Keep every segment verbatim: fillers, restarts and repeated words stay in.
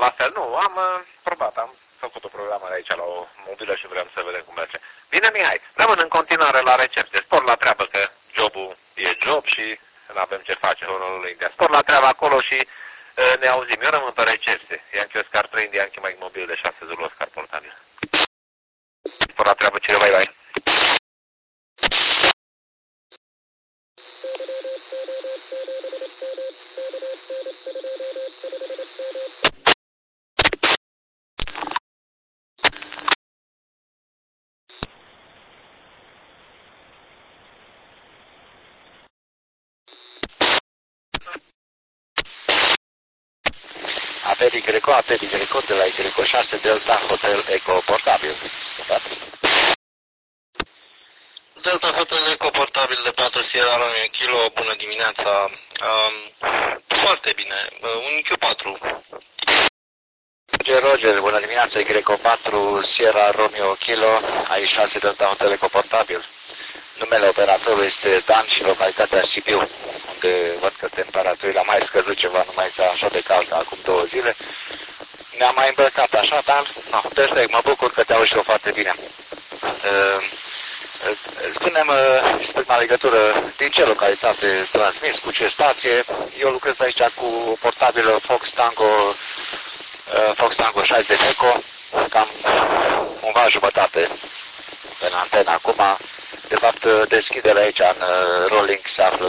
la fel. Nu, am uh, probat, am făcut o programare aici la o mobilă și vrem să vedem cum merge. Bine, Mihai, rămân în continuare la recepție. Spor la treabă că jobul e job și nu avem ce face. Spor la treabă acolo și uh, ne auzim. Eu rămân pe recepție. Yankee Oscar trei, Yankee Mike mobil de șase Zulu Oscar portabil. Spor la treabă, cine, bye bye. A P Y, A P Y de la Y șase Delta Hotel Eco portabil. Delta Hotel Eco portabil de patru Sierra Romeo Kilo, bună dimineața. Um, foarte bine, un Q patru. Roger, Roger, bună dimineața, Y patru Sierra Romeo Kilo, A I șase Delta Hotel Eco portabil. Numele operatorului este Dan și localitatea Sibiu, unde văd că temperaturile a mai scăzut ceva, nu mai este așa de cald ca acum două zile. Ne-am mai îmbrăcat așa, Dan? No, perfect, mă bucur că te auzi și eu foarte bine. Uh, Spune-mi, spune legătură, din ce localitate transmis, cu ce stație? Eu lucrez aici cu o portabilă Fox Tango, Fox Tango șaizeci Eco, cam undeva jumătate în antenă acum. De fapt, deschiderea aici în rolling se află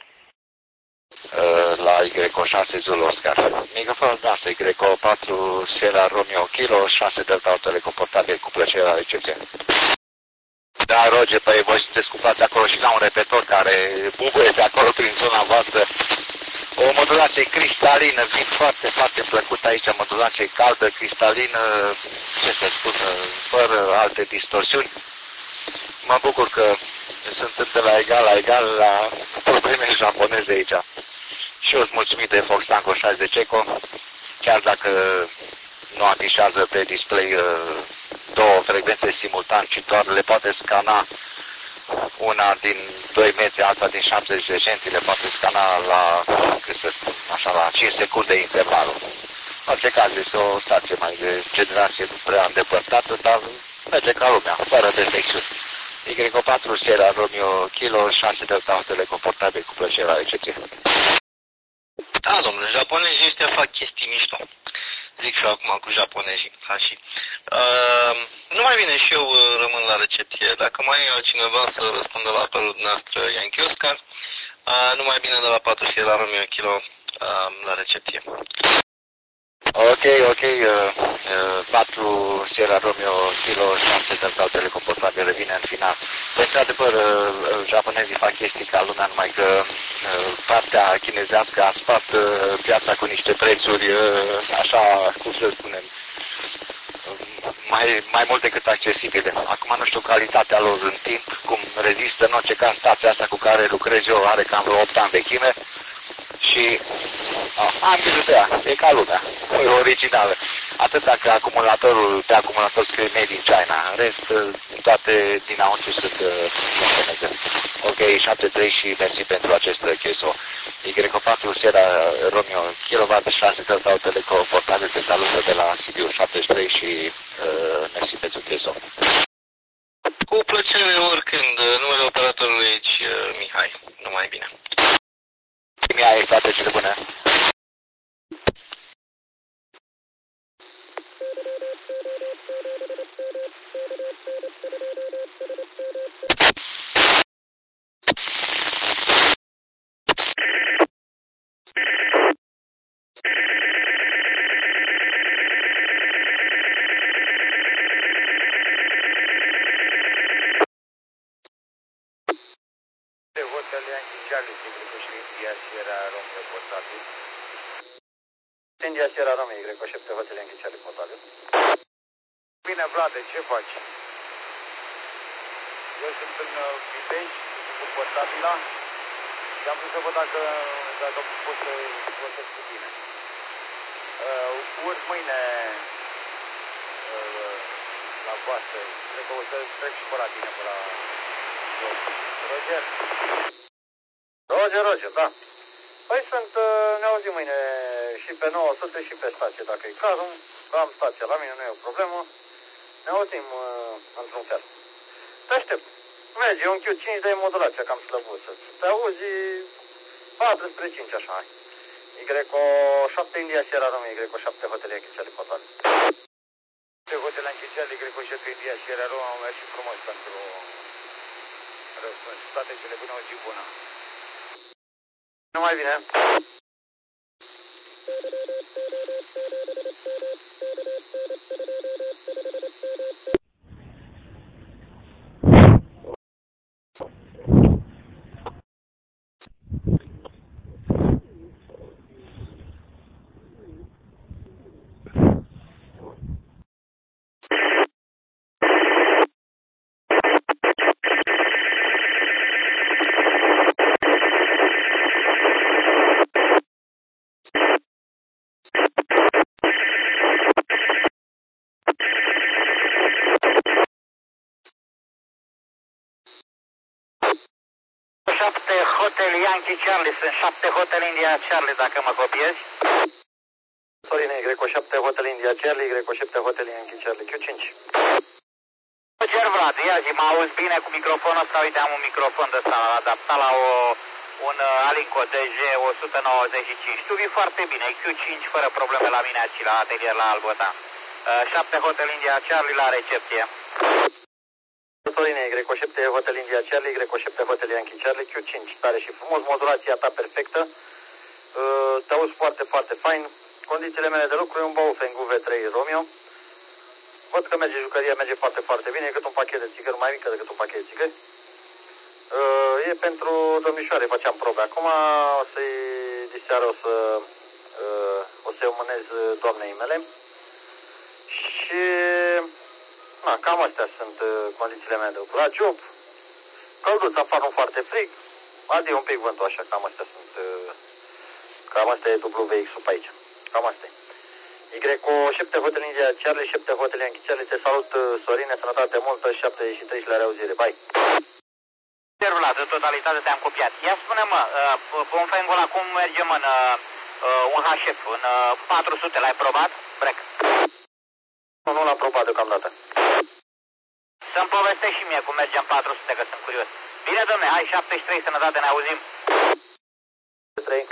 la Y șase Zulu Oscar. Microfonul noastră Y patru Sierra Romeo Kilo, șase Delta Hotel Eco portabil, cu plăcere la recepție. Da, Roger, păi voi sunteți cuplați acolo și la un repetor care bubuie de acolo prin zona voastră. O modulație cristalină, vin foarte, foarte plăcut aici, modulație caldă, cristalină, ce să spun, fără alte distorsiuni. Mă bucur că sunt de la egal la egal la probleme japoneze aici. Și eu îți mulțumit de Fox Tango șaizeci Eco, chiar dacă nu afișează pe display uh, două frecvențe simultan, ci doar le poate scana una din doi metri, alta din șaptezeci de centi, le poate scana la, cât să spun, așa, la cinci secunde intervalul. În orice caz, este o stație mai de generație prea îndepărtată, dar merge ca lumea, fără defecțiuni. Y patru Sierra Romeo Kilo, șase Delta Hotel Eco portabil, cu plăcere la recepție. Da, domnule, japonezii ăștia fac chestii mișto. Zic și eu acum cu japonezii, ca și. Uh, nu mai bine și eu uh, rămân la recepție. Dacă mai e cineva să răspundă la apelul dumneavoastră Yankee Oscar, uh, nu mai bine de la patru Sierra Romeo Kilo uh, la recepție. Ok, ok, uh, uh, patru Sierra Romeo Kilo, șase Delta Hotel Eco portabil revine în final. Deci, într-adevăr, uh, japonezii fac chestii ca lumea, numai că uh, partea chinezească a spart uh, piața cu niște prețuri, uh, așa, cum să spunem, mai, mai mult decât accesibile. Acum nu știu calitatea lor în timp, cum rezistă, în orice caz, stația asta cu care lucrez eu are cam vreo opt ani vechime. Și am grijă de ea, e ca lumea, e originală. Atât dacă acumulatorul, pe acumulator scrie Made in China, în rest, toate dinăuntru sunt japoneze. Ok, șaptezeci și trei și mersi pentru acest cheso. Y patru Sierra Romeo Kilowatt șase Delta Hotel Eco portabil, te salută de la Sibiu șaptezeci și trei și uh, mersi pentru cheso. Cu plăcere oricând, numele operatorului aici, Mihai, numai bine. Mihai, toate cele bune. Hotel Yankee Charlie, Sigrico și India Sierra Romeo portabil. India Sierra Romeo, Y șapte Hotel Yankee Charlie portabil. Bine, Vlade, ce faci? Eu sunt în Pitești, cu portabila și am vrut să văd dacă, dacă pot să vorbesc cu tine. Uh, urc mâine uh, la voastră, cred că o să trec și pe la tine, pe la... Roger? Roger, Roger, da. Păi sunt, uh, ne auzim mâine și pe nouă sute și pe stație, dacă e cazul. Am stația la mine, nu e o problemă. Ne auzim uh, într-un fel. Te aștept. Merge, e un Q cinci de modulație, cam slăbuță. Te auzi patru spre cinci, așa. Y șapte India Sierra Romeo, Y șapte Hotel Yankee Charlie Potoal. Pe Hotel Yankee Charlie, Y șapte India Sierra Romeo, mersi frumos pentru răspuns. Toate cele bune, o zi bună. Nu mai vine. șapte Hotel Yankee Charlie, sunt șapte Hotel India Charlie, dacă mă copiezi. Sorine, Y șapte Hotel India Charlie, Y șapte Hotel Yankee Charlie, Q cinci. Cer Vlad, ia zi, mă auzi bine cu microfonul ăsta? Uite, am un microfon de ăsta adaptat la o, un Alinco D J o sută nouăzeci și cinci. Tu vii foarte bine, Q cinci fără probleme la mine aici, la atelier, la Albota. șapte Hotel India Charlie la recepție. Sorine, Y șapte Hotel India Charlie, Y șapte Hotel Yankee Charlie, Q cinci. Tare și frumos, modulația ta perfectă. Te auzi foarte, foarte fain. Condițiile mele de lucru e un Baofeng U V trei Romeo. Văd că merge jucăria, merge foarte, foarte bine. E cât un pachet de țigări, mai mică decât un pachet de țigări. E pentru domnișoare, făceam probe. Acum o să-i diseară, o să o să-i mânez doamnei mele. Și na, cam astea sunt condițiile mele de lucru. La job, călduț afară, nu foarte frig. Adie un pic vântul așa, cam astea sunt. Cam asta e W X-ul pe aici. Cam asta e. Y șapte Hotel India Charlie, șapte Hotel Yankee Charlie, te salut, Sorine, sănătate multă, șaptezeci și trei și la reauzire. Bye. Vlad, în totalitate te-am copiat. Ia spune-mă, uh, Baofeng-ul ăla cum mergem în uh, un H F, în uh, patru sute, l-ai probat? Break. Nu, nu l-am probat deocamdată. Să-mi povestești și mie cum mergem patru sute, că sunt curios. Bine, domne, hai șaptezeci și trei, sănătate, ne auzim. trei.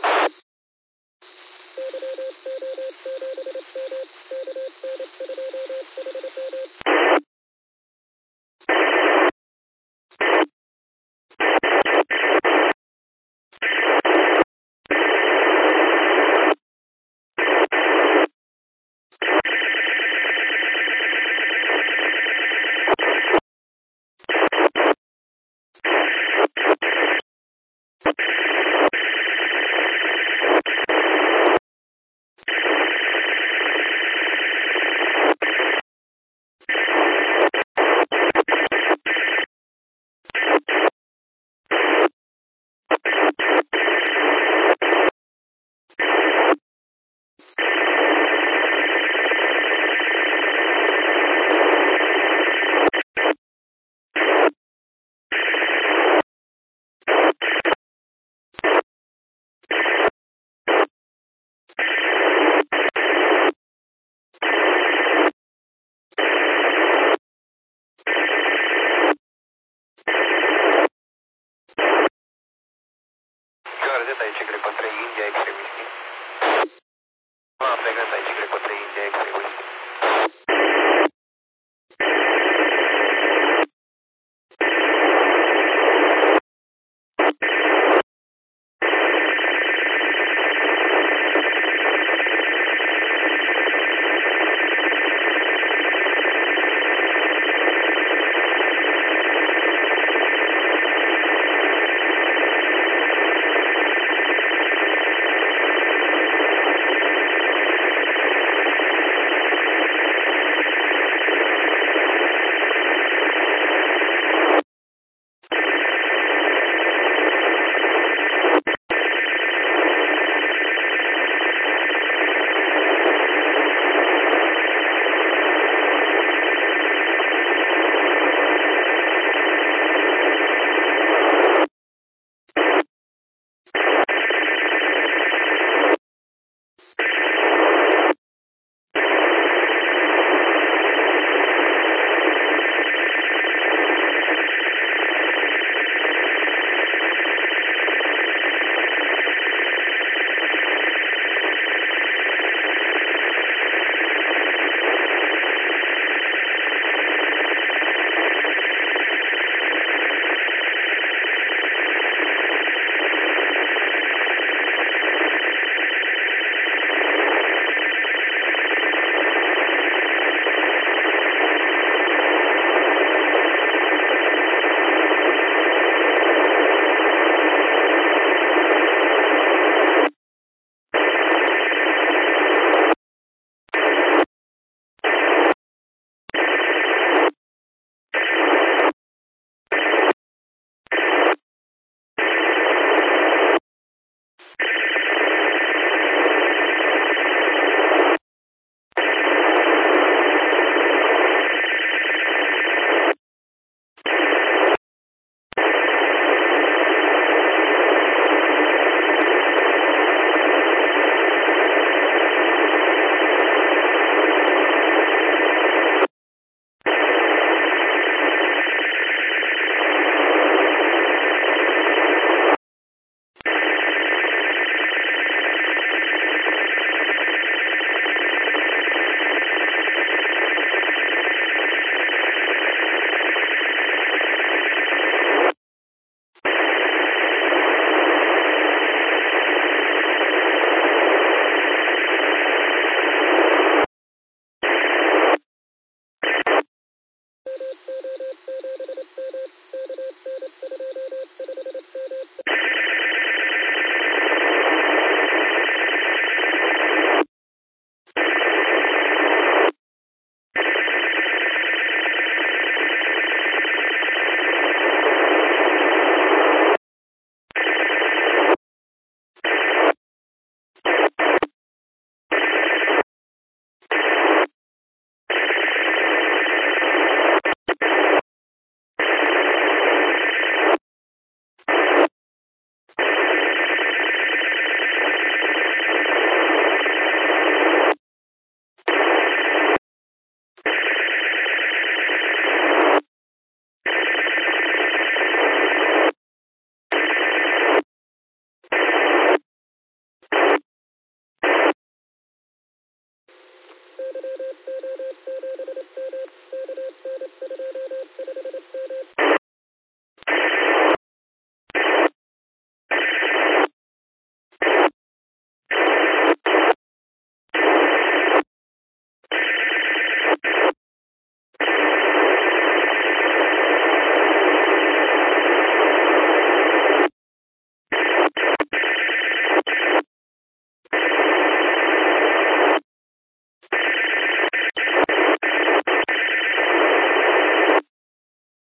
Thank you.